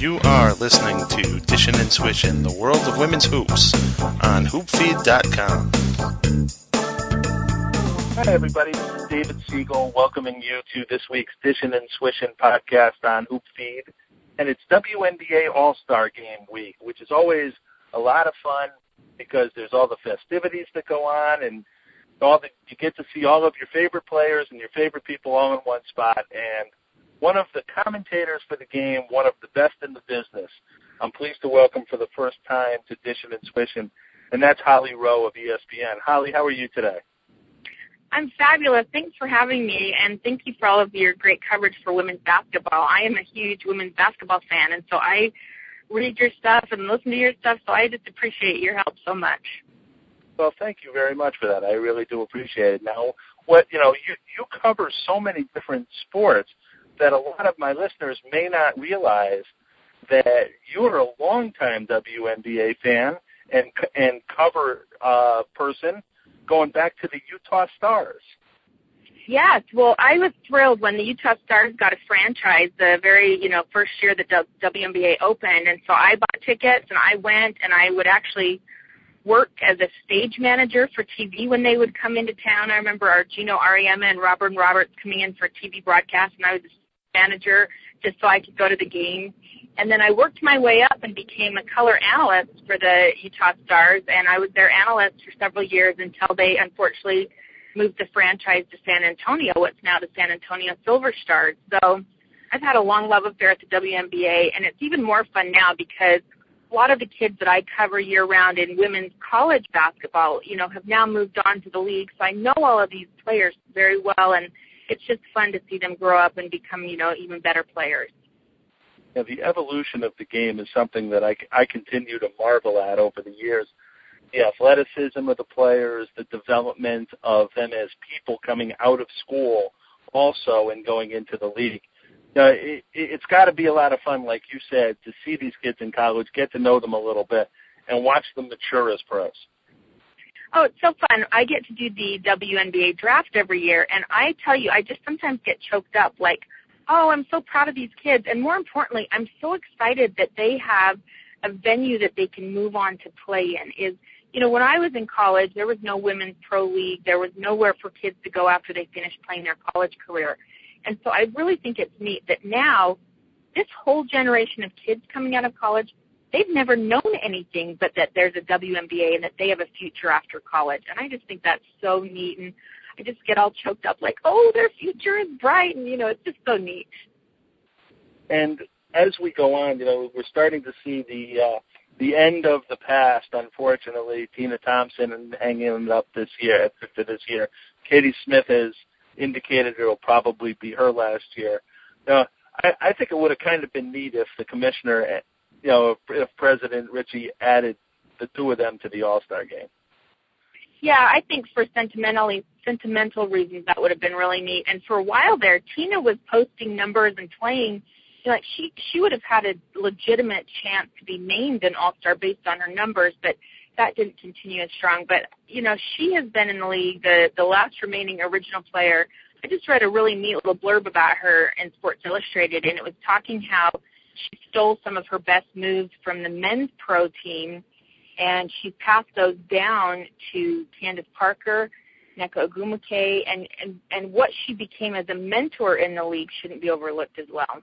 You are listening to Dishin' and Swishin', the world of women's hoops, on hoopfeed.com. Hi, everybody. This is David Siegel welcoming you to this week's Dishin' and Swishin' podcast on HoopFeed. And it's WNBA All-Star Game week, which is always a lot of fun because there's all the festivities that go on, and you get to see all of your favorite players and your favorite people all in one spot. And one of the commentators for the game, one of the best in the business, I'm pleased to welcome for the first time to Dishin' and Swishin', and that's Holly Rowe of ESPN. Holly, how are you today? I'm fabulous. Thanks for having me, and thank you for all of your great coverage for women's basketball. I am a huge women's basketball fan, and so I read your stuff and listen to your stuff, so I just appreciate your help so much. Well, thank you very much for that. I really do appreciate it. Now, you cover so many different sports that a lot of my listeners may not realize that you're a longtime WNBA fan and cover person going back to the Utah Stars. Yes, well, I was thrilled when the Utah Stars got a franchise the very, first year the WNBA opened, and so I bought tickets and I went, and I would actually work as a stage manager for TV when they would come into town. I remember our Gino Ariema and Robert Roberts coming in for TV broadcast, and I was a manager just so I could go to the game. And then I worked my way up and became a color analyst for the Utah Stars, and I was their analyst for several years until they unfortunately moved the franchise to San Antonio, what's now the San Antonio Silver Stars. So I've had a long love affair at the WNBA, and it's even more fun now because a lot of the kids that I cover year-round in women's college basketball, have now moved on to the league, so I know all of these players very well, and it's just fun to see them grow up and become, even better players. Yeah, the evolution of the game is something that I continue to marvel at over the years. The athleticism of the players, the development of them as people coming out of school also and going into the league. It's got to be a lot of fun, like you said, to see these kids in college, get to know them a little bit, and watch them mature as pros. Oh, it's so fun. I get to do the WNBA draft every year, and I tell you, I just sometimes get choked up like, oh, I'm so proud of these kids. And more importantly, I'm so excited that they have a venue that they can move on to play in. When I was in college, there was no women's pro league. There was nowhere for kids to go after they finished playing their college career. And so I really think it's neat that now this whole generation of kids coming out of college, they've never known anything but that there's a WNBA and that they have a future after college. And I just think that's so neat. And I just get all choked up like, oh, their future is bright. And, it's just so neat. And as we go on, we're starting to see the end of the past, unfortunately. Tina Thompson hanging up this year. Katie Smith has indicated it will probably be her last year. I think it would have kind of been neat if the commissioner, if President Ritchie added the two of them to the All-Star game. Yeah, I think for sentimental reasons that would have been really neat. And for a while there, Tina was posting numbers and playing. She would have had a legitimate chance to be named an All-Star based on her numbers, but that didn't continue as strong. But, she has been in the league, the last remaining original player. I just read a really neat little blurb about her in Sports Illustrated, and it was talking how she stole some of her best moves from the men's pro team, and she passed those down to Candace Parker, Nneka Ogwumike, and what she became as a mentor in the league shouldn't be overlooked as well.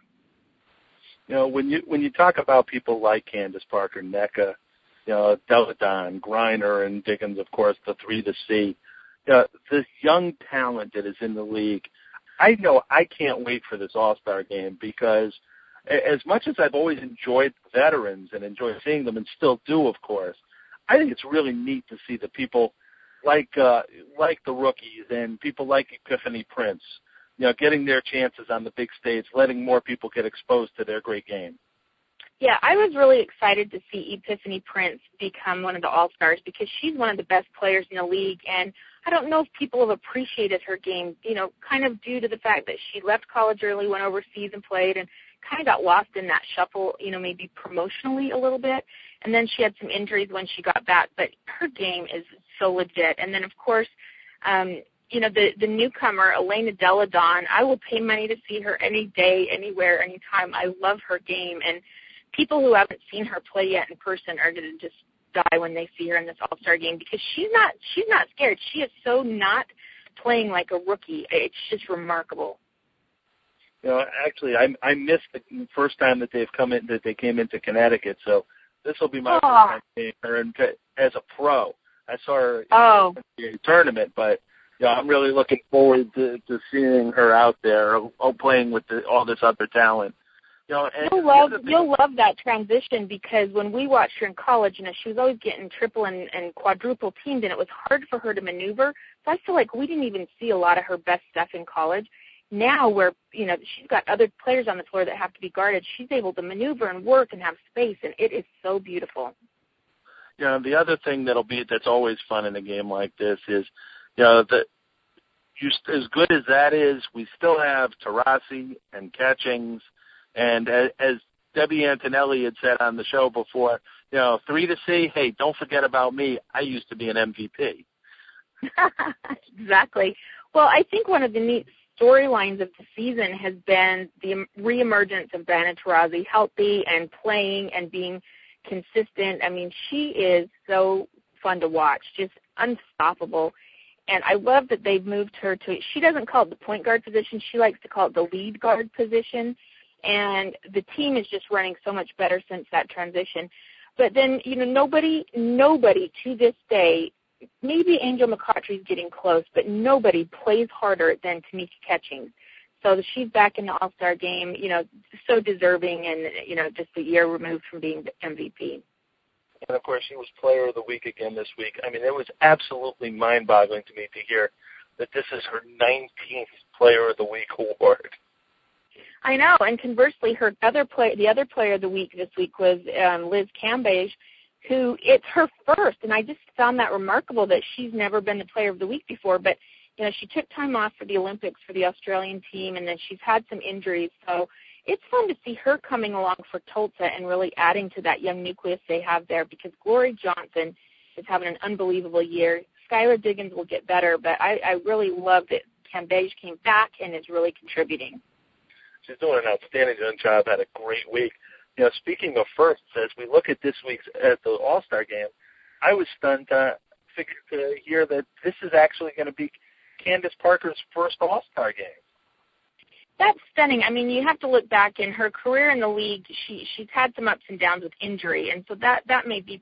When you talk about people like Candace Parker, Nneka, Deladon, Griner, and Diggins, of course, the three to see, this young talent that is in the league, I know I can't wait for this All-Star game because as much as I've always enjoyed veterans and enjoyed seeing them and still do, of course, I think it's really neat to see the people like the rookies and people like Epiphany Prince, getting their chances on the big stage, letting more people get exposed to their great game. Yeah, I was really excited to see Epiphany Prince become one of the All-Stars because she's one of the best players in the league, and I don't know if people have appreciated her game, kind of due to the fact that she left college early, went overseas and played, and kind of got lost in that shuffle, maybe promotionally a little bit. And then she had some injuries when she got back, but her game is so legit. And then, of course, the newcomer, Elena Deladon, I will pay money to see her any day, anywhere, anytime. I love her game. And people who haven't seen her play yet in person are going to just die when they see her in this All-Star game because she's not scared. She is so not playing like a rookie. It's just remarkable. Actually, I missed the first time that they came into Connecticut, so this will be my first time seeing her as a pro. I saw her in the tournament, but I'm really looking forward to seeing her out there playing with all this other talent. You'll love that transition because when we watched her in college, she was always getting triple and quadruple teamed, and it was hard for her to maneuver. So I feel like we didn't even see a lot of her best stuff in college. Now where, she's got other players on the floor that have to be guarded, she's able to maneuver and work and have space, and it is so beautiful. The other thing that's always fun in a game like this is, as good as that is, we still have Taurasi and Catchings, and as Debbie Antonelli had said on the show before, 3 to C, hey, don't forget about me. I used to be an MVP. Exactly. Well, I think one of the neat storylines of the season has been the reemergence of Diana Taurasi, healthy and playing and being consistent. I mean, she is so fun to watch, just unstoppable. And I love that they've moved her to, she doesn't call it the point guard position, she likes to call it the lead guard position. And the team is just running so much better since that transition. But then, nobody to this day, maybe Angel McCoughtry's getting close, but nobody plays harder than Tamika Catchings. So she's back in the All-Star game, so deserving and, just a year removed from being the MVP. And, of course, she was Player of the Week again this week. I mean, it was absolutely mind-boggling to me to hear that this is her 19th Player of the Week award. I know, and conversely, the other Player of the Week this week was Liz Cambage, who it's her first, and I just found that remarkable that she's never been the Player of the Week before. But, she took time off for the Olympics for the Australian team, and then she's had some injuries. So it's fun to see her coming along for Tulsa and really adding to that young nucleus they have there because Glory Johnson is having an unbelievable year. Skylar Diggins will get better, but I really love that Cambage came back and is really contributing. She's doing an outstanding job, had a great week. Speaking of firsts, as we look at this week's at the All-Star game, I was stunned to hear that this is actually going to be Candace Parker's first All-Star game. That's stunning. I mean, you have to look back in her career in the league. She's had some ups and downs with injury, and so that may be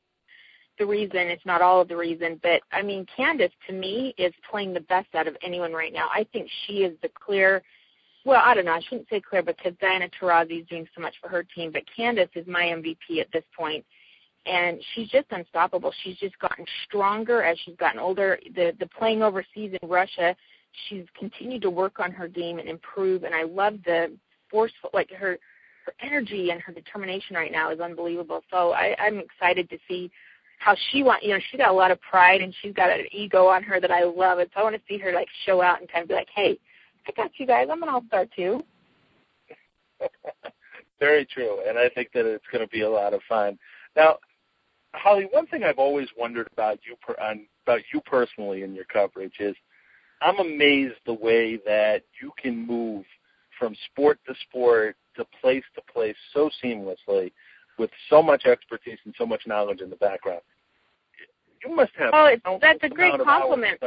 the reason. It's not all of the reason, but I mean, Candace to me is playing the best out of anyone right now. I think she is the clear. Well, I don't know. I shouldn't say clear because Diana Taurasi is doing so much for her team, but Candace is my MVP at this point, and she's just unstoppable. She's just gotten stronger as she's gotten older. The playing overseas in Russia, she's continued to work on her game and improve, and I love the forceful, like her energy and her determination right now is unbelievable. So I'm excited to see how she she's got a lot of pride and she's got an ego on her that I love, and so I want to see her like show out and kind of be like, hey, I got you guys. I'm an all-star too. Very true, and I think that it's going to be a lot of fun. Now, Holly, one thing I've always wondered about you personally in your coverage is I'm amazed the way that you can move from sport to sport to place so seamlessly with so much expertise and so much knowledge in the background. You must have. That's a great compliment.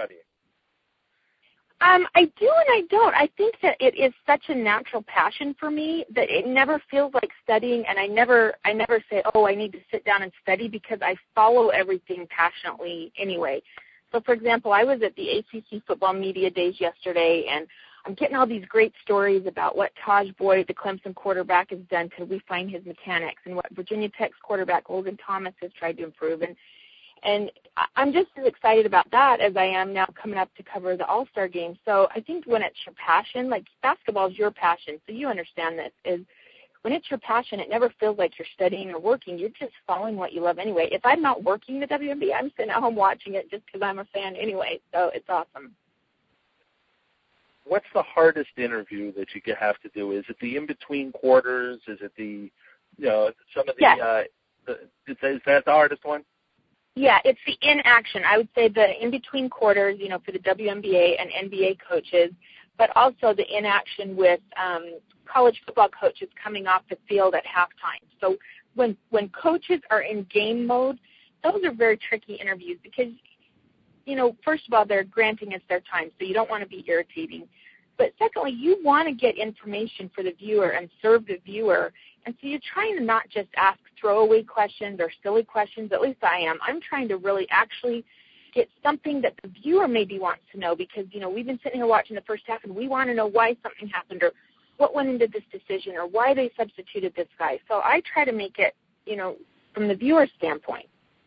I do and I don't. I think that it is such a natural passion for me that it never feels like studying, and I never say, oh, I need to sit down and study because I follow everything passionately anyway. So, for example, I was at the ACC Football Media Days yesterday, and I'm getting all these great stories about what Taj Boyd, the Clemson quarterback, has done to refine his mechanics and what Virginia Tech's quarterback, Logan Thomas, has tried to improve. And I'm just as excited about that as I am now coming up to cover the All-Star game. So I think when it's your passion, like basketball is your passion, so you understand that is when it's your passion, it never feels like you're studying or working. You're just following what you love anyway. If I'm not working the WNBA, I'm sitting at home watching it just because I'm a fan anyway. So it's awesome. What's the hardest interview that you have to do? Is it the in-between quarters? Is it the, some of the, yes. Is that the hardest one? Yeah, it's the inaction. I would say the in-between quarters, for the WNBA and NBA coaches, but also the inaction with college football coaches coming off the field at halftime. So when coaches are in game mode, those are very tricky interviews because, first of all, they're granting us their time, so you don't want to be irritating. But secondly, you want to get information for the viewer and serve the viewer. And so you're trying to not just ask throwaway questions or silly questions, at least I am. I'm trying to really actually get something that the viewer maybe wants to know because, we've been sitting here watching the first half and we want to know why something happened or what went into this decision or why they substituted this guy. So I try to make it, from the viewer's standpoint.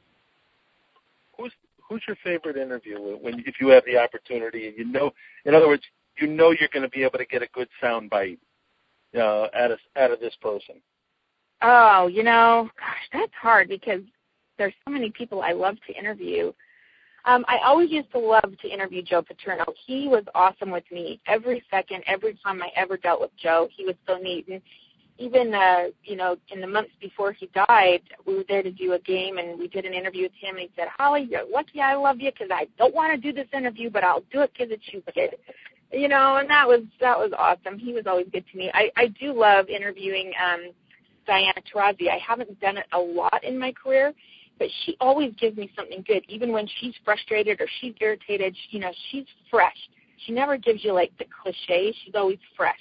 Who's your favorite interview if you have the opportunity and in other words, you're going to be able to get a good sound bite out of this person? Oh, gosh, that's hard because there's so many people I love to interview. I always used to love to interview Joe Paterno. He was awesome with me. Every second, every time I ever dealt with Joe, he was so neat. And even, in the months before he died, we were there to do a game, and we did an interview with him, and he said, Holly, you're lucky I love you because I don't want to do this interview, but I'll do it because it's you, kid. And that was awesome. He was always good to me. I do love interviewing Diana Taurasi. I haven't done it a lot in my career, but she always gives me something good. Even when she's frustrated or she's irritated, she's fresh. She never gives you, like, the cliche. She's always fresh.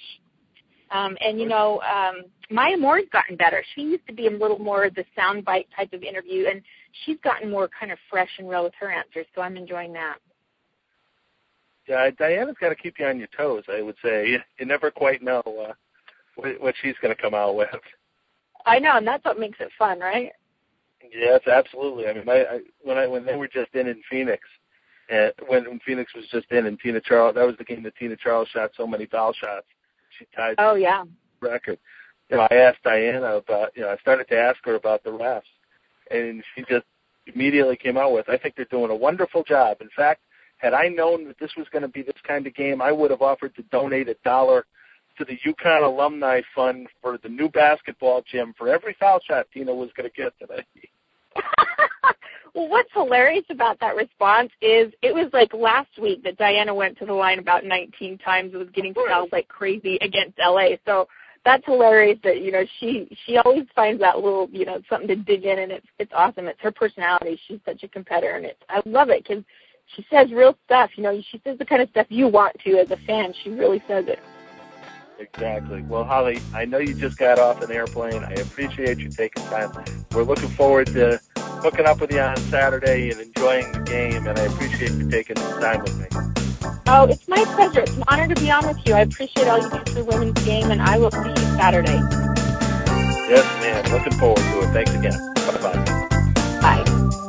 Maya Moore's gotten better. She used to be a little more the soundbite type of interview, and she's gotten more kind of fresh and real with her answers, so I'm enjoying that. Yeah, Diana's got to keep you on your toes, I would say. You never quite know what she's going to come out with. I know, and that's what makes it fun, right? Yes, absolutely. I mean, when they were just in Phoenix, and when Phoenix was just in, and Tina Charles, that was the game that Tina Charles shot so many foul shots. She tied the record. I asked Diana about, I started to ask her about the refs, and she just immediately came out with, I think they're doing a wonderful job. In fact, had I known that this was going to be this kind of game, I would have offered to donate $1 to the UConn Alumni Fund for the new basketball gym for every foul shot Tina was going to get today. Well, what's hilarious about that response is it was like last week that Diana went to the line about 19 times and was getting fouled like crazy against LA. So that's hilarious that, she always finds that little, something to dig in, and it's awesome. It's her personality. She's such a competitor, and I love it because she says real stuff. She says the kind of stuff you want to as a fan. She really says it. Exactly. Well, Holly, I know you just got off an airplane. I appreciate you taking time. We're looking forward to hooking up with you on Saturday and enjoying the game, and I appreciate you taking some time with me. Oh, it's my pleasure. It's an honor to be on with you. I appreciate all you do for the women's game, and I will see you Saturday. Yes, ma'am. Looking forward to it. Thanks again. Bye-bye. Bye.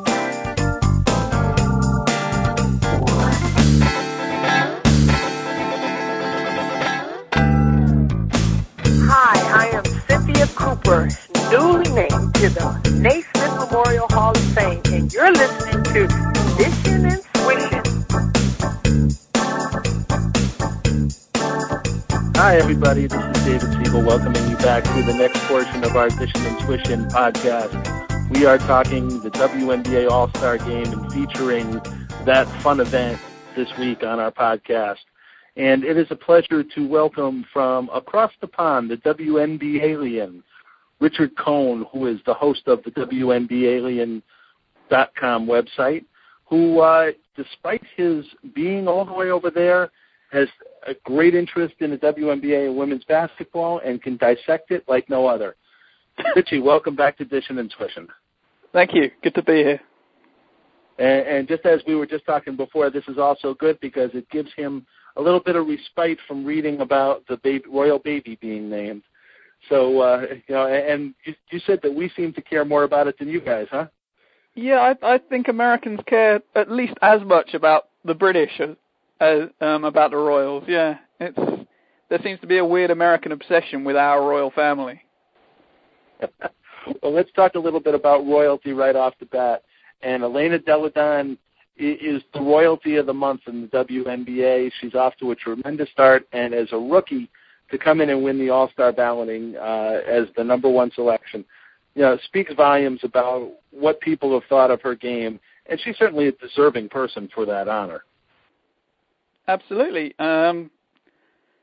Hi, I am Cynthia Cooper, newly named to the Naismith Memorial Hall of Fame, and you're listening to Dishin' and Swishin'. Hi, everybody. This is David Siegel welcoming you back to the next portion of our Dishin' and Swishin' podcast. We are talking the WNBA All-Star Game and featuring that fun event this week on our podcast. And it is a pleasure to welcome from across the pond the WNBA alien, Richard Cohn, who is the host of the WNBAalien.com website, who, despite his being all the way over there, has a great interest in the WNBA and women's basketball and can dissect it like no other. Richie, welcome back to Dishin' and Swishin'. Thank you. Good to be here. And just as we were just talking before, this is also good because it gives him a little bit of respite from reading about the royal baby being named. So, and you said that we seem to care more about it than you guys, huh? Yeah, I think Americans care at least as much about the British as about the royals. Yeah, there seems to be a weird American obsession with our royal family. Well, let's talk a little bit about royalty right off the bat. And Elena Delle Donne is the royalty of the month in the WNBA. She's off to a tremendous start, and as a rookie, to come in and win the All-Star balloting as the number one selection, speaks volumes about what people have thought of her game, and she's certainly a deserving person for that honor. Absolutely. I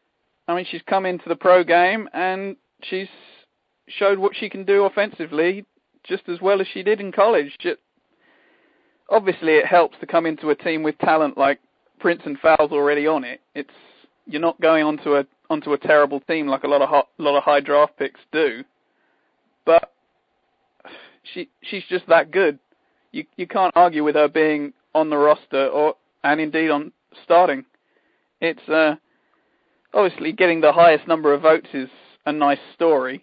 she's come into the pro game and she's showed what she can do offensively just as well as she did in college. Obviously, it helps to come into a team with talent like Prince and Fowles already on it. You're not going onto a terrible team like a lot of high draft picks do, but she's just that good. You can't argue with her being on the roster and indeed on starting. It's obviously getting the highest number of votes is a nice story.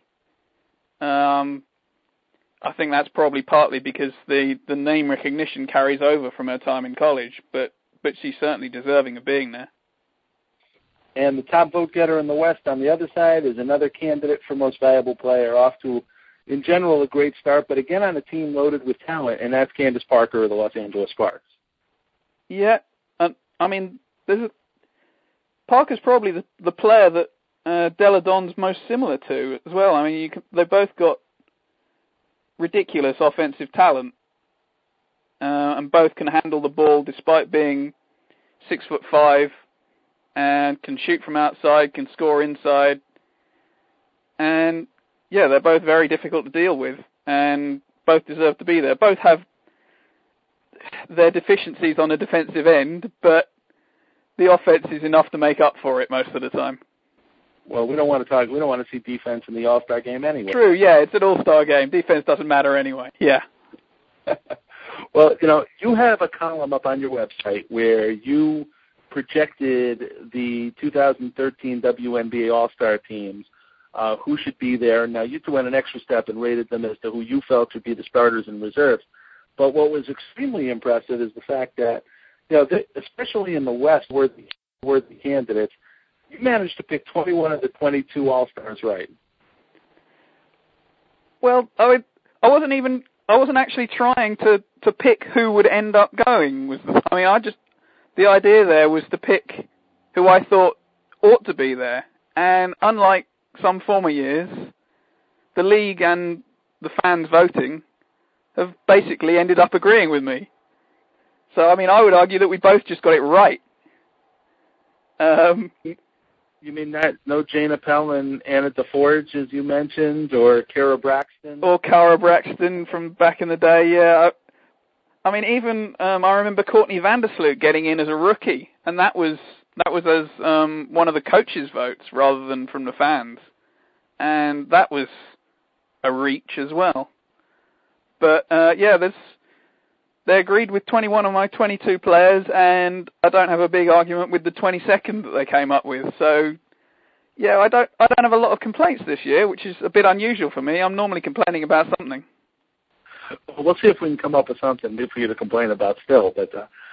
I think that's probably partly because the name recognition carries over from her time in college, but she's certainly deserving of being there. And the top vote getter in the West on the other side is another candidate for most valuable player, off to, in general, a great start, but again on a team loaded with talent, and that's Candace Parker of the Los Angeles Sparks. Yeah, Parker's probably the player that Delle Donne's most similar to as well. They both got ridiculous offensive talent, and both can handle the ball despite being 6'5", and can shoot from outside, can score inside, and yeah, they're both very difficult to deal with, and both deserve to be there. Both have their deficiencies on the defensive end, but the offense is enough to make up for it most of the time. Well, we don't want to see defense in the All-Star game anyway. True, yeah, it's an All-Star game. Defense doesn't matter anyway. Yeah. Well, you have a column up on your website where you projected the 2013 WNBA All-Star teams, who should be there. Now, you went an extra step and rated them as to who you felt should be the starters and reserves. But what was extremely impressive is the fact that, especially in the West, were the candidates, you managed to pick 21 of the 22 All-Stars right. Well, I wasn't actually trying to pick who would end up going. The idea there was to pick who I thought ought to be there. And unlike some former years, the league and the fans voting have basically ended up agreeing with me. So, I would argue that we both just got it right. You mean that no Jane Appel and Anna DeForge, as you mentioned, or Kara Braxton? Or Kara Braxton from back in the day, yeah. I remember Courtney Vandersloot getting in as a rookie, and that was as one of the coaches' votes rather than from the fans. And that was a reach as well. But, they agreed with 21 of my 22 players, and I don't have a big argument with the 22nd that they came up with. So, yeah, I don't have a lot of complaints this year, which is a bit unusual for me. I'm normally complaining about something. Well, we'll see if we can come up with something for you to complain about still. But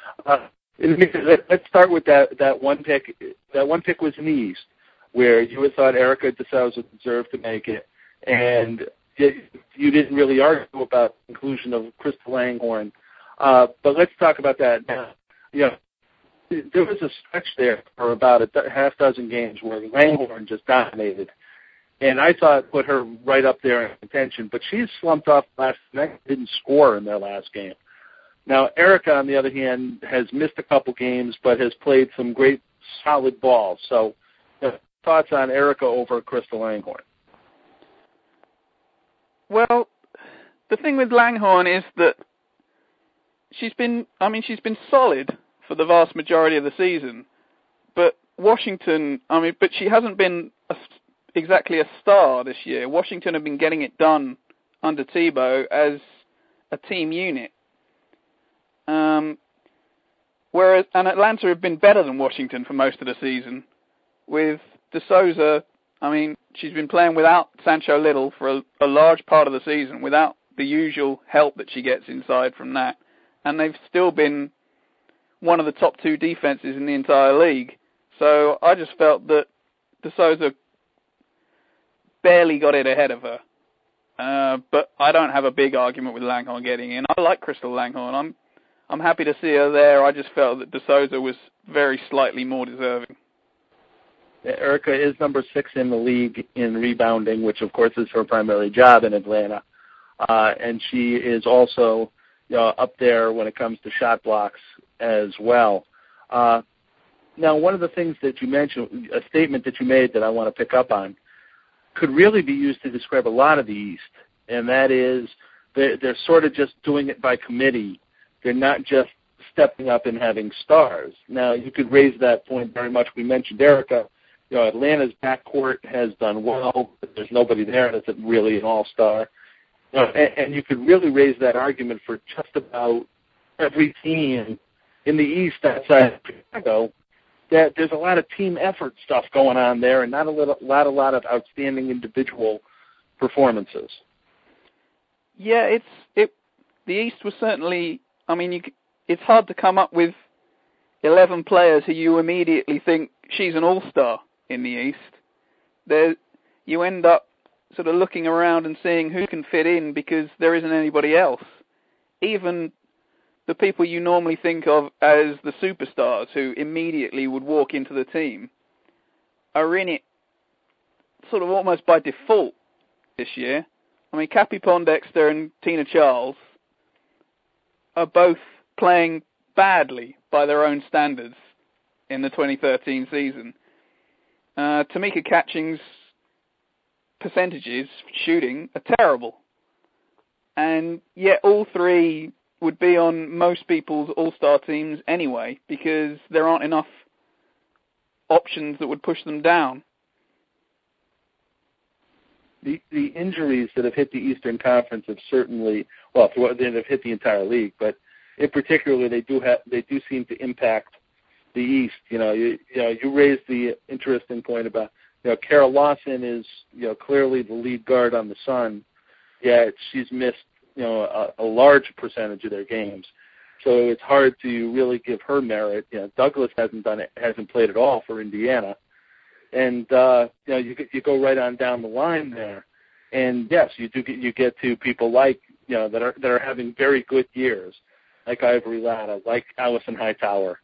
let's start with that one pick. That one pick was in the East, where you had thought Erica DeSouza deserved to make it, and you didn't really argue about the inclusion of Crystal Langhorne. But let's talk about that now. There was a stretch there for about a half dozen games where Langhorne just dominated, and I thought put her right up there in contention. But she's slumped off last night, didn't score in their last game. Now, Erica, on the other hand, has missed a couple games, but has played some great solid ball. So, thoughts on Erica over Crystal Langhorne? Well, the thing with Langhorne is that she's been solid for the vast majority of the season, but Washington, but she hasn't been exactly a star this year. Washington have been getting it done under Tebow as a team unit. Whereas Atlanta have been better than Washington for most of the season. With DeSouza, she's been playing without Sancho Little for a large part of the season, without the usual help that she gets inside from that. And they've still been one of the top two defenses in the entire league. So I just felt that DeSouza barely got it ahead of her. But I don't have a big argument with Langhorne getting in. I like Crystal Langhorne. I'm happy to see her there. I just felt that DeSouza was very slightly more deserving. Erica is number 6 in the league in rebounding, which of course is her primary job in Atlanta. And she is also up there when it comes to shot blocks as well. Now, one of the things that you mentioned, a statement that you made that I want to pick up on, could really be used to describe a lot of the East, and that is they're sort of just doing it by committee. They're not just stepping up and having stars. Now, you could raise that point very much. We mentioned Erica. Atlanta's backcourt has done well, but there's nobody there that's really an all-star. And you could really raise that argument for just about every team in the East outside of Chicago, that there's a lot of team effort stuff going on there and not a lot of outstanding individual performances. Yeah, the East was certainly, it's hard to come up with 11 players who you immediately think she's an all-star in the East. You end up sort of looking around and seeing who can fit in because there isn't anybody else. Even the people you normally think of as the superstars who immediately would walk into the team are in it sort of almost by default this year. Cappie Pondexter and Tina Charles are both playing badly by their own standards in the 2013 season. Tamika Catching's percentages shooting are terrible. And yet all three would be on most people's all-star teams anyway, because there aren't enough options that would push them down. The injuries that have hit the Eastern Conference have certainly, they have hit the entire league, but in particular they do seem to impact the East. You raised the interesting point about Kara Lawson is clearly the lead guard on the Sun, yet she's missed a large percentage of their games, so it's hard to really give her merit. Douglas hasn't played at all for Indiana, and you go right on down the line there, and yes, you get to people like that are having very good years, like Ivory Latta, like Allison Hightower,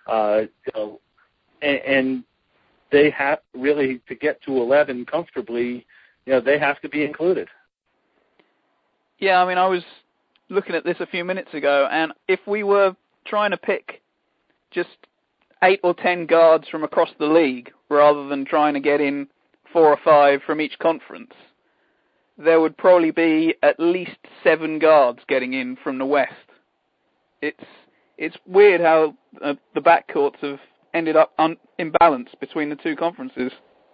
and they have really, to get to 11 comfortably, they have to be included. Yeah, I was looking at this a few minutes ago, and if we were trying to pick just 8 or 10 guards from across the league, rather than trying to get in 4 or 5 from each conference, there would probably be at least 7 guards getting in from the West. It's weird how the backcourts have ended up imbalanced between the two conferences.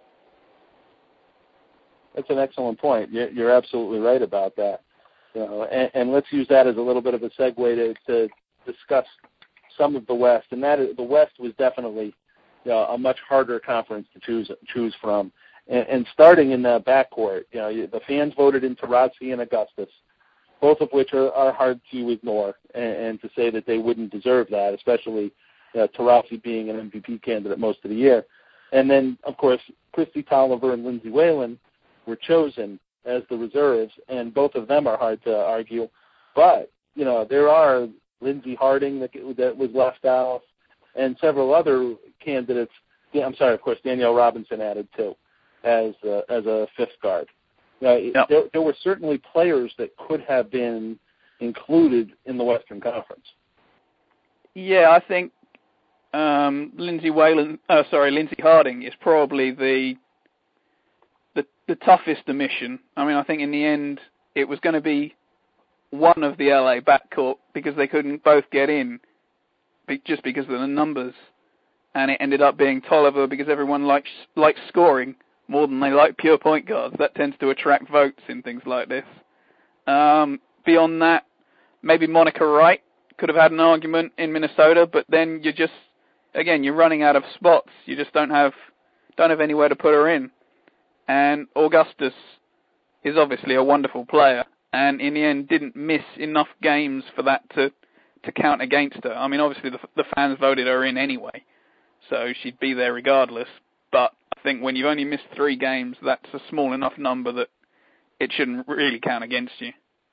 That's an excellent point. You're absolutely right about that. And let's use that as a little bit of a segue to discuss some of the West. And that is, the West was definitely a much harder conference to choose from. And starting in the backcourt, the fans voted in Taurasi and Augustus, both of which are hard to ignore and to say that they wouldn't deserve that, especially Taurasi being an MVP candidate most of the year. And then, of course, Christy Tolliver and Lindsay Whalen were chosen as the reserves, and both of them are hard to argue. But, there are Lindsay Harding that was left out, and several other candidates. Of course, Danielle Robinson added too, as a fifth guard. Yep. There were certainly players that could have been included in the Western Conference. Yeah, I think Lindsay Harding is probably the toughest omission. I think in the end it was going to be one of the LA backcourt because they couldn't both get in just because of the numbers, and it ended up being Tolliver because everyone likes scoring more than they like pure point guards. That tends to attract votes in things like this. Beyond that, maybe Monica Wright could have had an argument in Minnesota, but then you're running out of spots. You just don't have anywhere to put her in. And Augustus is obviously a wonderful player, and in the end didn't miss enough games for that to count against her. Obviously the fans voted her in anyway, so she'd be there regardless. But I think when you've only missed 3 games, that's a small enough number that it shouldn't really count against you.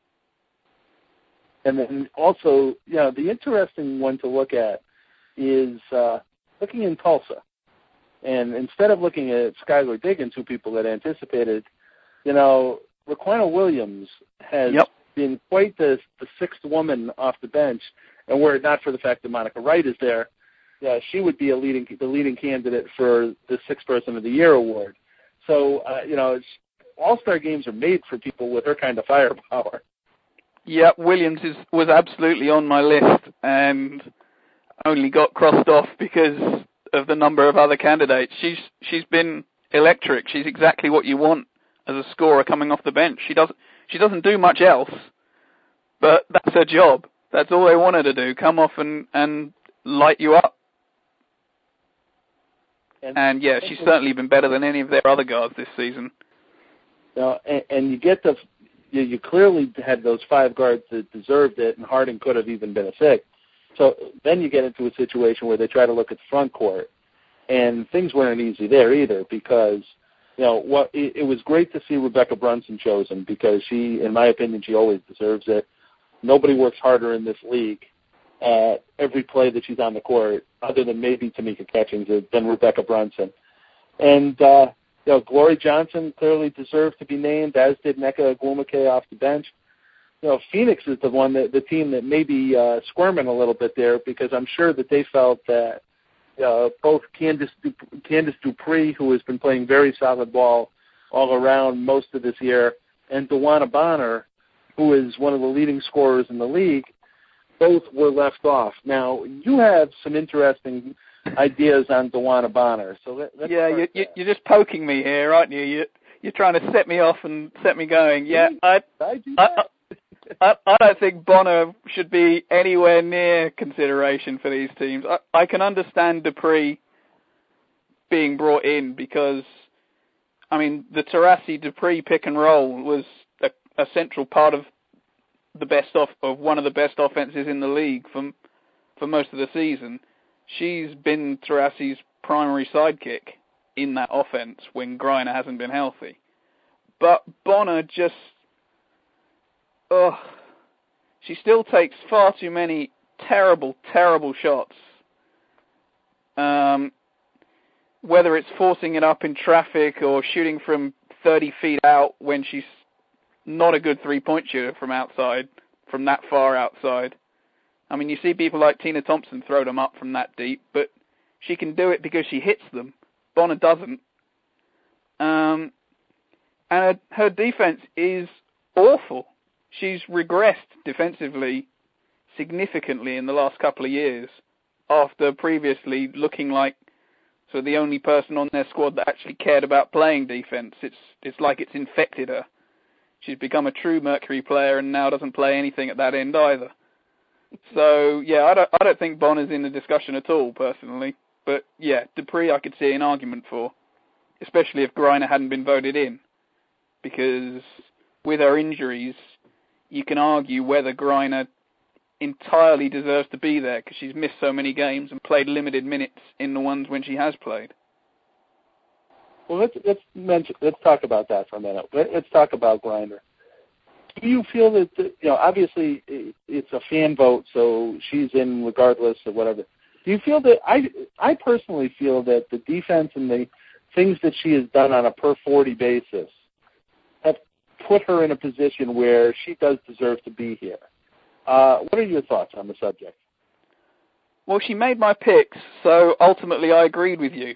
And then also, the interesting one to look at is looking in Tulsa. And instead of looking at Skylar Diggins, who people had anticipated, Raquel Williams has been quite the sixth woman off the bench. And were it not for the fact that Monica Wright is there, she would be the leading candidate for the Sixth Person of the Year award. So, All-Star games are made for people with her kind of firepower. Yeah, Williams was absolutely on my list and only got crossed off because of the number of other candidates. She's been electric. She's exactly what you want as a scorer coming off the bench. She doesn't do much else, but that's her job. That's all they want her to do, come off and light you up. And yeah, she's certainly been better than any of their other guards this season. And you get you clearly had those 5 guards that deserved it, and Harding could have even been a 6th. So then you get into a situation where they try to look at the front court, and things weren't easy there either because, it was great to see Rebecca Brunson chosen because she, in my opinion, she always deserves it. Nobody works harder in this league at every play that she's on the court, other than maybe Tamika Catchings, than Rebecca Brunson. And, Glory Johnson clearly deserved to be named, as did Nneka Ogwumike off the bench. Phoenix is the team that may be squirming a little bit there because I'm sure that they felt that both Candice Dupree, who has been playing very solid ball all around most of this year, and DeWanna Bonner, who is one of the leading scorers in the league, both were left off. Now, you have some interesting ideas on DeWanna Bonner. So you're just poking me here, aren't you? You're trying to set me off and set me going. Yeah, I don't think Bonner should be anywhere near consideration for these teams. I can understand Dupree being brought in because, the Taurasi-Dupree pick and roll was a central part of one of the best offenses in the league for most of the season. She's been Taurasi's primary sidekick in that offense when Griner hasn't been healthy. But Bonner just... she still takes far too many terrible, terrible shots. Whether it's forcing it up in traffic or shooting from 30 feet out when she's not a good three-point shooter from outside, from that far outside. You see people like Tina Thompson throw them up from that deep, but she can do it because she hits them. Bonner doesn't. And her defense is awful. She's regressed defensively significantly in the last couple of years after previously looking like the only person on their squad that actually cared about playing defense. It's like it's infected her. She's become a true Mercury player and now doesn't play anything at that end either. So, yeah, I don't think Bonner's in the discussion at all, personally. But, yeah, Dupree I could see an argument for, especially if Griner hadn't been voted in. Because with her injuries, you can argue whether Griner entirely deserves to be there because she's missed so many games and played limited minutes in the ones when she has played. Well, let's talk about that for a minute. Let's talk about Griner. Do you feel that, obviously it's a fan vote, so she's in regardless of whatever. Do you feel that, I personally feel that the defense and the things that she has done on a per 40 basis have put her in a position where she does deserve to be here. What are your thoughts on the subject? Well, she made my picks, so ultimately I agreed with you.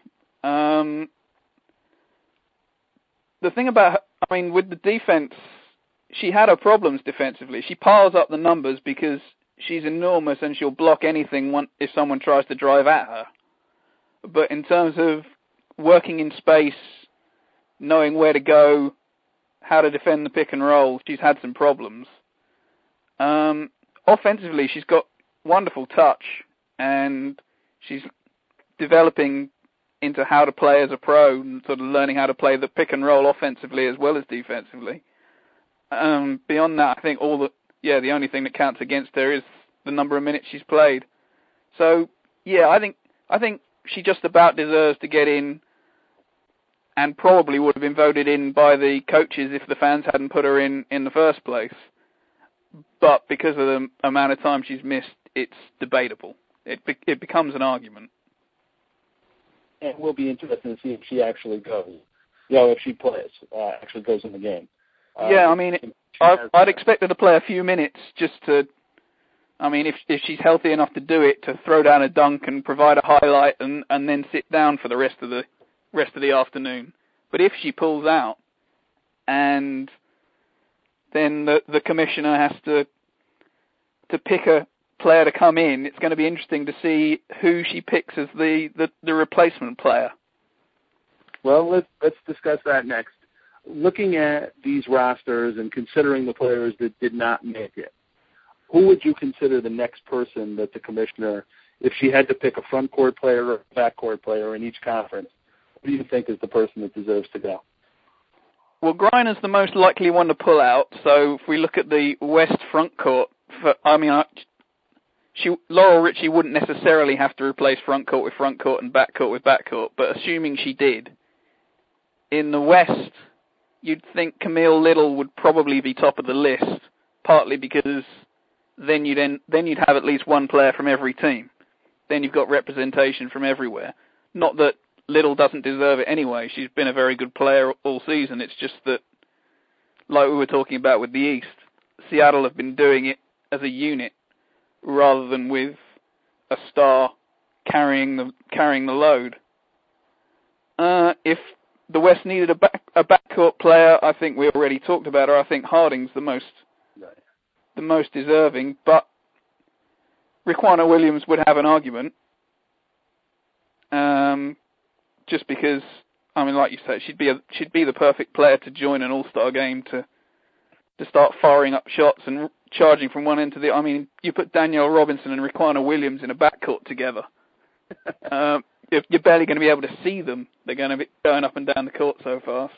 The thing about her, with the defense, she had her problems defensively. She piles up the numbers because she's enormous and she'll block anything if someone tries to drive at her. But in terms of working in space, knowing where to go, how to defend the pick and roll, she's had some problems. Offensively, she's got wonderful touch and she's developing into how to play as a pro and sort of learning how to play the pick and roll offensively as well as defensively. Beyond that, I think the only thing that counts against her is the number of minutes she's played. So, yeah, I think she just about deserves to get in and probably would have been voted in by the coaches if the fans hadn't put her in the first place. But because of the amount of time she's missed, it's debatable. It becomes an argument. And it will be interesting to see if she actually goes. If she plays, actually goes in the game. I'd expect her to play a few minutes just to I mean, if she's healthy enough to do it, to throw down a dunk and provide a highlight and then sit down for the rest of the afternoon. But if she pulls out, and then the commissioner has to pick a player to come in, it's going to be interesting to see who she picks as the replacement player. Well, let's discuss that next. Looking at these rosters and considering the players that did not make it, who would you consider the next person that the commissioner, if she had to pick a front court player or a back court player in each conference, who do you think is the person that deserves to go? Well, Griner's the most likely one to pull out. So if we look at the West front court, Laurel Richie wouldn't necessarily have to replace front court with front court and back court with back court, but assuming she did, in the West, you'd think Camille Little would probably be top of the list, partly because then you'd have at least one player from every team. Then you've got representation from everywhere. Not that Little doesn't deserve it anyway. She's been a very good player all season. It's just that, like we were talking about with the East, Seattle have been doing it as a unit rather than with a star carrying the load. If the West needed a backcourt player, I think we already talked about her. I think Harding's the most deserving, but Riquna Williams would have an argument. Just because, I mean, like you said, she'd be the perfect player to join an All-Star game to start firing up shots and charging from one end to the. I mean, you put Danielle Robinson and Riquna Williams in a backcourt together, you're barely going to be able to see them. They're going to be going up and down the court so fast.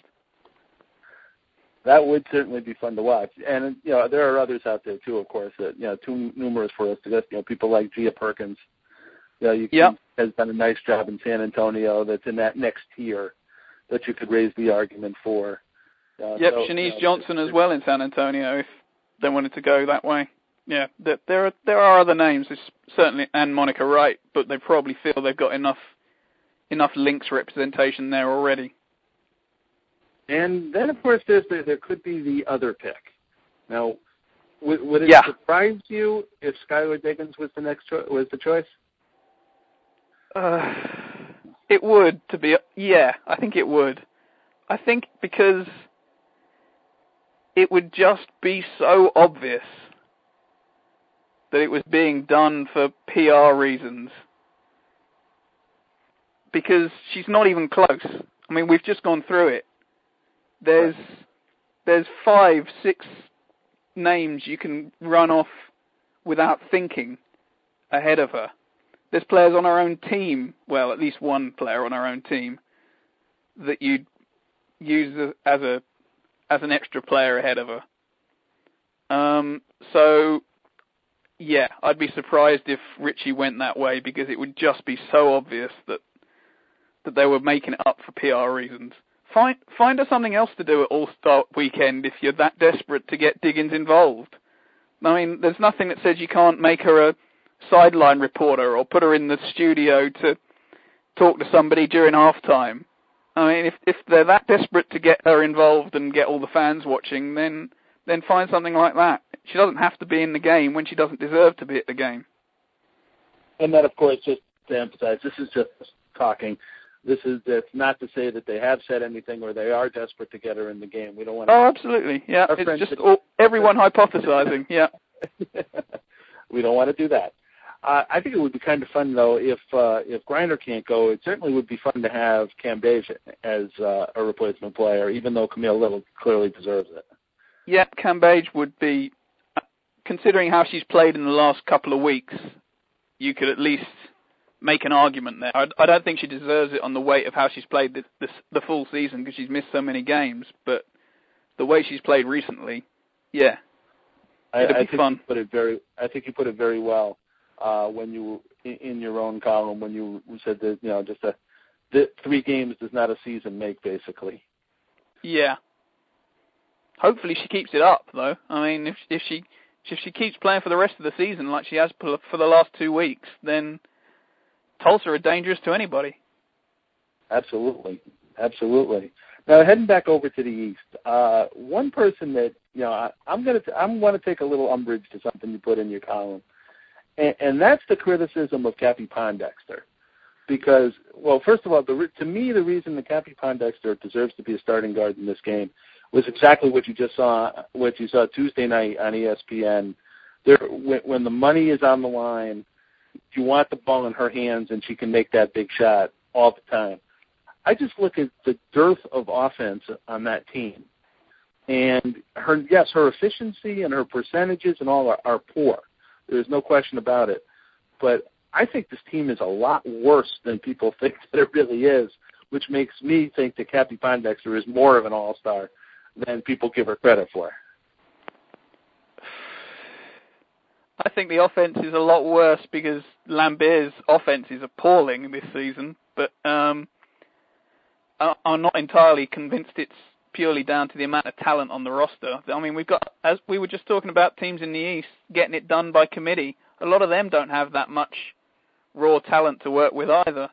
That would certainly be fun to watch. And, there are others out there, too, of course, that, too numerous for us to list. People like Gia Perkins. Has done a nice job in San Antonio. That's in that next tier that you could raise the argument for. Shanice Johnson as well in San Antonio, if they wanted to go that way. Yeah, there are other names, certainly, and Monica Wright, but they probably feel they've got enough Lynx representation there already. And then, of course, there could be the other pick. Now, would it surprise you if Skylar Diggins was the choice? It would, I think it would. I think because it would just be so obvious that it was being done for PR reasons. Because she's not even close. I mean, we've just gone through it. There's 5, 6 names you can run off without thinking ahead of her. There's players on our own team, well, at least one player on our own team, that you'd use as an extra player ahead of her. I'd be surprised if Richie went that way because it would just be so obvious that they were making it up for PR reasons. Find her something else to do at All-Star Weekend if you're that desperate to get Diggins involved. I mean, there's nothing that says you can't make her a sideline reporter or put her in the studio to talk to somebody during halftime. I mean, if they're that desperate to get her involved and get all the fans watching, then find something like that. She doesn't have to be in the game when she doesn't deserve to be at the game. And then, of course, just to emphasize, this is just talking. That's not to say that they have said anything or they are desperate to get her in the game. We don't want to. Oh, absolutely. Yeah, it's just everyone hypothesizing. Yeah. We don't want to do that. I think it would be kind of fun, though, if Griner can't go. It certainly would be fun to have Cambage as a replacement player, even though Camille Little clearly deserves it. Yeah, Cambage would be, considering how she's played in the last couple of weeks, you could at least make an argument there. I don't think she deserves it on the weight of how she's played the full season because she's missed so many games, but the way she's played recently, yeah, it'd be fun. I think you put it very well. When you in your own column when you said that just 3 games does not a season make, basically. Yeah. Hopefully she keeps it up, though. I mean, if she keeps playing for the rest of the season like she has for the last 2 weeks, then Tulsa are dangerous to anybody. Absolutely. Now heading back over to the East, one person that I'm going to take a little umbrage to something you put in your column. And that's the criticism of Cappie Pondexter. Because, well, first of all, to me, the reason that Cappie Pondexter deserves to be a starting guard in this game was exactly what you saw Tuesday night on ESPN. When the money is on the line, you want the ball in her hands, and she can make that big shot all the time. I just look at the dearth of offense on that team. And her efficiency and her percentages and all are poor. There's no question about it. But I think this team is a lot worse than people think that it really is, which makes me think that Cappie Pondexter is more of an all-star than people give her credit for. I think the offense is a lot worse because Lambier's offense is appalling this season, but I'm not entirely convinced it's purely down to the amount of talent on the roster. I mean, we've got, as we were just talking about teams in the East getting it done by committee, a lot of them don't have that much raw talent to work with either.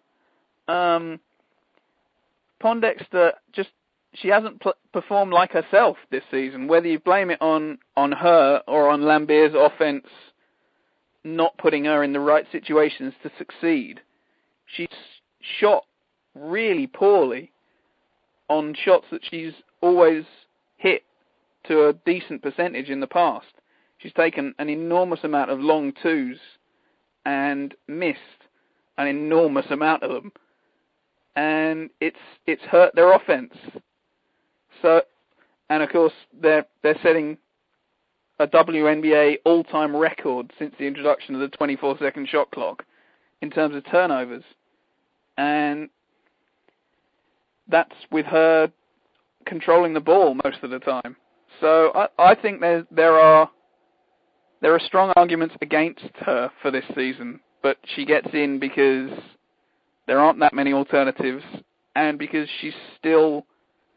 Pondexter she hasn't performed like herself this season. Whether you blame it on her or on Lambier's offense not putting her in the right situations to succeed, she's shot really poorly on shots that she's always hit to a decent percentage in the past. She's taken an enormous amount of long twos and missed an enormous amount of them, and it's hurt their offense. So, and of course they're setting a WNBA all-time record since the introduction of the 24-second shot clock in terms of turnovers, and that's with her controlling the ball most of the time. So I think there are strong arguments against her for this season, but she gets in because there aren't that many alternatives and because she's still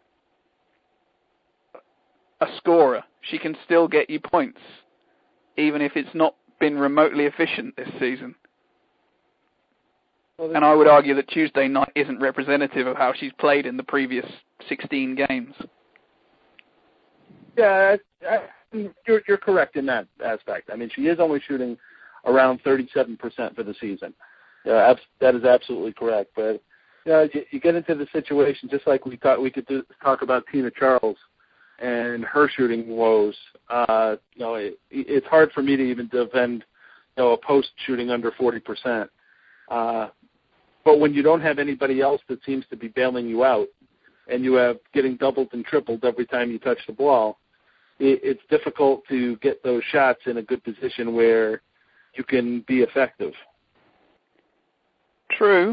a scorer. She can still get you points, even if it's not been remotely efficient this season. And I would argue that Tuesday night isn't representative of how she's played in the previous 16 games. Yeah, you're correct in that aspect. I mean, she is only shooting around 37% for the season. That is absolutely correct. But you get into the situation just like we thought we could talk about Tina Charles and her shooting woes. It's hard for me to even defend a post shooting under 40%. But when you don't have anybody else that seems to be bailing you out, and you have getting doubled and tripled every time you touch the ball, it's difficult to get those shots in a good position where you can be effective. True.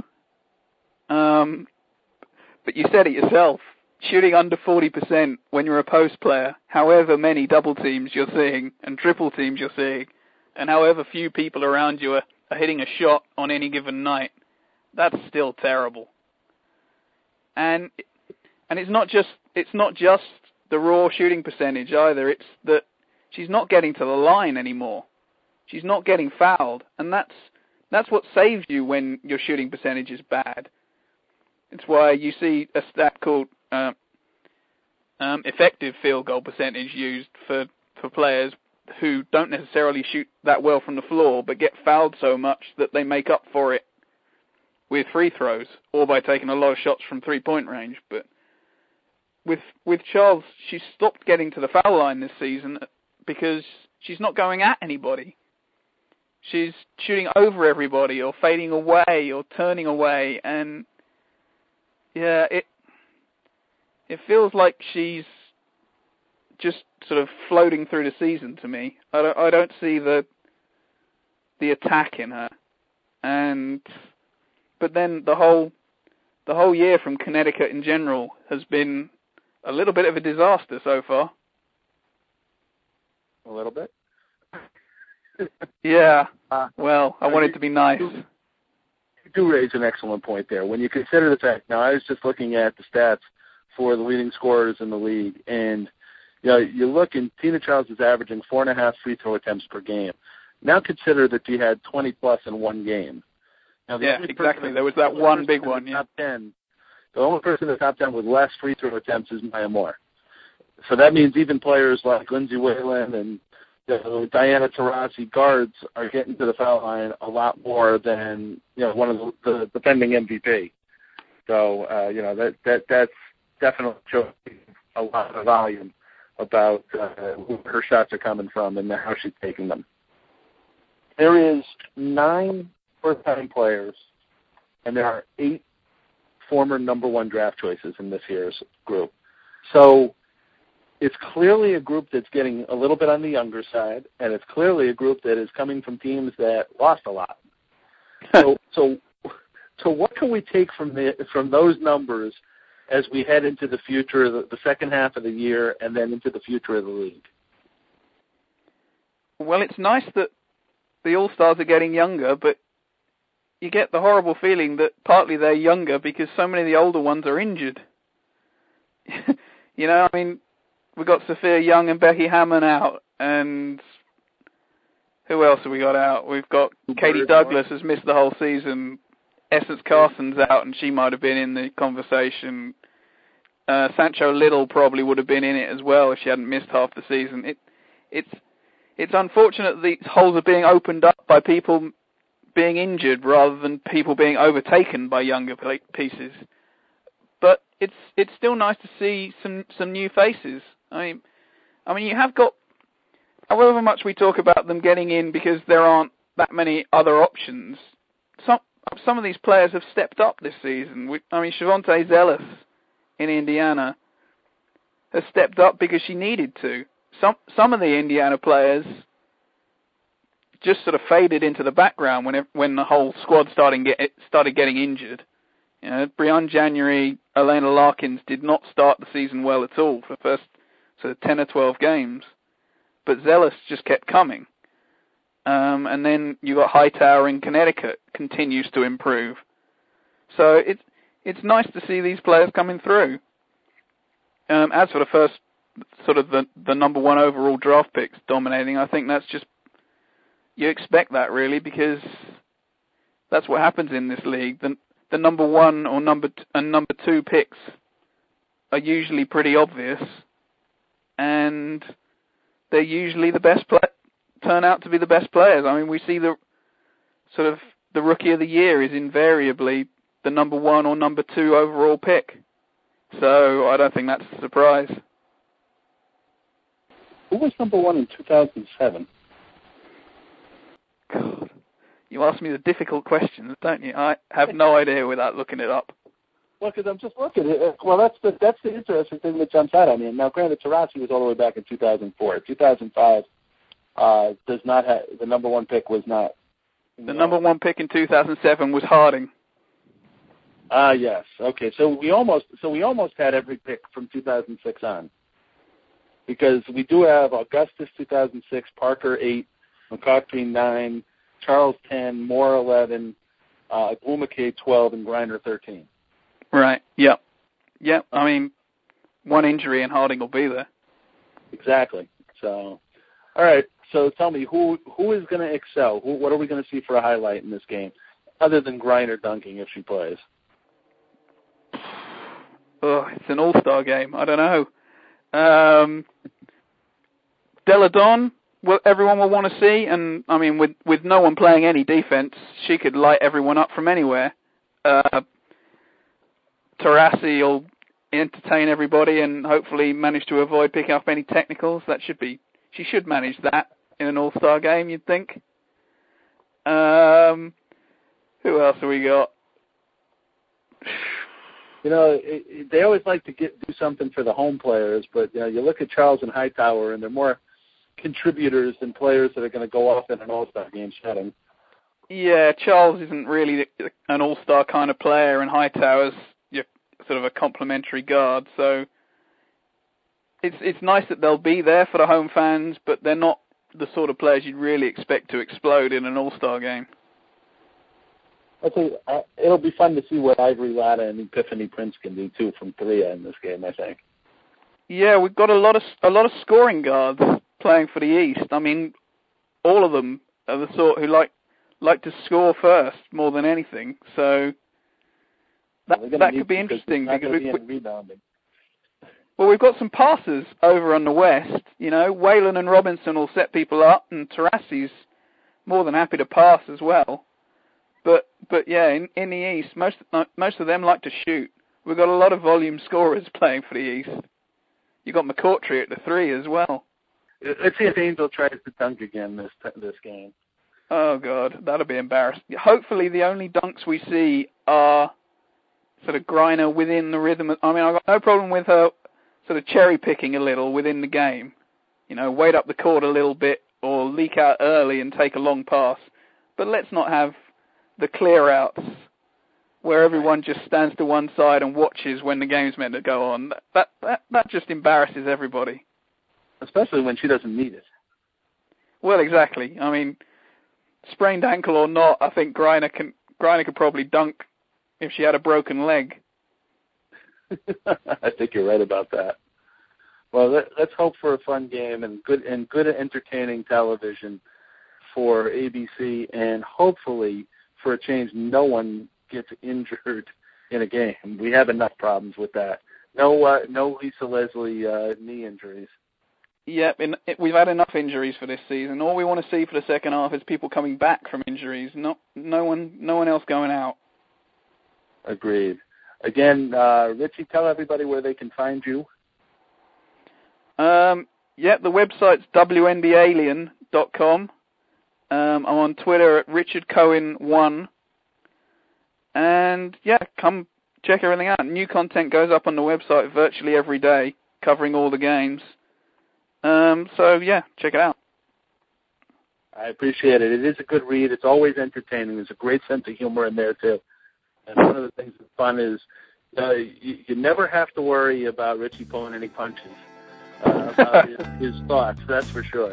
But you said it yourself. Shooting under 40% when you're a post player, however many double teams you're seeing and triple teams you're seeing, and however few people around you are hitting a shot on any given night, that's still terrible. And it's not just the raw shooting percentage either. It's that she's not getting to the line anymore. She's not getting fouled, and that's what saves you when your shooting percentage is bad. It's why you see a stat called effective field goal percentage used for players who don't necessarily shoot that well from the floor, but get fouled so much that they make up for it with free throws or by taking a lot of shots from three-point range. But with Charles, she's stopped getting to the foul line this season because she's not going at anybody. She's shooting over everybody or fading away or turning away, and yeah, it feels like she's just sort of floating through the season to me. I don't see the attack in her, but then the whole year from Connecticut in general has been a little bit of a disaster so far. A little bit? Yeah. Well, I want it to be nice. You do raise an excellent point there. When you consider the fact, now I was just looking at the stats for the leading scorers in the league, and you look, and Tina Charles is averaging 4.5 free throw attempts per game. Now consider that she had 20-plus in one game. Now, yeah, exactly. There was that one big one. Yeah. Top 10. The only person in the top 10 with less free throw attempts is Maya Moore. So that means even players like Lindsay Whalen and Diana Taurasi guards are getting to the foul line a lot more than one of the defending MVP. So that's definitely showing a lot of volume about where her shots are coming from and how she's taking them. There is 9 first-time players, and there are 8 former number 1 draft choices in this year's group. So it's clearly a group that's getting a little bit on the younger side, and it's clearly a group that is coming from teams that lost a lot. So what can we take from those numbers as we head into the future, the second half of the year, and then into the future of the league? Well, it's nice that the All-Stars are getting younger, but you get the horrible feeling that partly they're younger because so many of the older ones are injured. We've got Sophia Young and Becky Hammond out, and who else have we got out? We've got Katie Douglas has missed the whole season. Essence Carson's out, and she might have been in the conversation. Sancho Little probably would have been in it as well if she hadn't missed half the season. It's unfortunate that these holes are being opened up by people being injured rather than people being overtaken by younger pieces. But it's still nice to see some new faces. I mean, you have got, however much we talk about them getting in because there aren't that many other options, some of these players have stepped up this season. Shavonte Zealous in Indiana has stepped up because she needed to. Some of the Indiana players just sort of faded into the background when the whole squad started getting injured. Breanne January, Elena Larkins did not start the season well at all for the first sort of 10 or 12 games, but Zealous just kept coming. And then you got Hightower in Connecticut continues to improve. So it's nice to see these players coming through. As for the first sort of the number 1 overall draft picks dominating, I think that's just, you expect that really because that's what happens in this league. The number 1 or number 2 picks are usually pretty obvious, and they're usually the best turn out to be the best players. I mean, we see the rookie of the year is invariably the number 1 or number 2 overall pick. So I don't think that's a surprise. Who was number 1 in 2007? God, you ask me the difficult questions, don't you? I have no idea without looking it up. Well, because I'm just looking at it. Well, that's the interesting thing that jumps out at me. Now, granted, Taurasi was all the way back in 2004. 2005 does not have the number 1 pick was not. The number 1 pick in 2007 was Harding. Yes. Okay. So we almost had every pick from 2006 on, because we do have Augustus 2006, Parker 8, McCautry 9, Charles 10, Moore 11, Blumenke 12, and Griner 13. Right. Yep. I mean, one injury and Harding will be there. Exactly. So, all right. So tell me, who is going to excel? What are we going to see for a highlight in this game, other than Griner dunking if she plays? Oh, it's an all-star game. I don't know. Delle Donne, everyone will want to see, and I mean, with no one playing any defense, she could light everyone up from anywhere. Taurasi will entertain everybody and hopefully manage to avoid picking up any technicals. She should manage that in an all-star game, you'd think. Who else have we got? They always like to do something for the home players, but you look at Charles and Hightower, and they're more contributors than players that are going to go off in an all-star game setting. Yeah, Charles isn't really an all-star kind of player, and Hightower's sort of a complimentary guard. So it's nice that they'll be there for the home fans, but they're not the sort of players you'd really expect to explode in an all-star game. I think it'll be fun to see what Ivory Latta and Epiphany Prince can do too from Korea in this game, I think. Yeah, we've got a lot of scoring guards playing for the East. I mean, all of them are the sort who like to score first more than anything. So that could be interesting because rebounding. Well, we've got some passers over on the West. You know, Whalen and Robinson will set people up, and Tarassi's more than happy to pass as well. But yeah, in the East, most of them like to shoot. We've got a lot of volume scorers playing for the East. You got McCourtry at the 3 as well. Let's see if Angel tries to dunk again this game. Oh God, that'll be embarrassing. Hopefully, the only dunks we see are sort of Griner within the rhythm. I mean, I've got no problem with her sort of cherry picking a little within the game. You know, wait up the court a little bit or leak out early and take a long pass. But let's not have the clear outs where everyone just stands to one side and watches when the game's meant to go on. That just embarrasses everybody. Especially when she doesn't need it. Well, exactly. I mean, sprained ankle or not, I think Griner could probably dunk if she had a broken leg. I think you're right about that. Well, let's hope for a fun game and good entertaining television for ABC, and hopefully, for a change, no one gets injured in a game. We have enough problems with that. No Lisa Leslie knee injuries. Yep, we've had enough injuries for this season. All we want to see for the second half is people coming back from injuries, no one else going out. Agreed. Again, Richie, tell everybody where they can find you. The website's WNBAlien.com. I'm on Twitter at RichardCohen1. And, come check everything out. New content goes up on the website virtually every day, covering all the games. Check it out. I appreciate it. It is a good read. It's always entertaining. There's a great sense of humor in there, too. And one of the things that's fun is you never have to worry about Richie pulling any punches about his thoughts, that's for sure.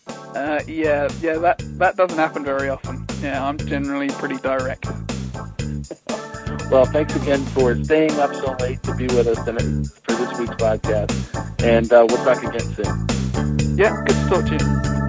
That doesn't happen very often. Yeah, I'm generally pretty direct. Well, thanks again for staying up so late to be with us for this week's podcast. And we'll talk again soon. Yeah, good to talk to you.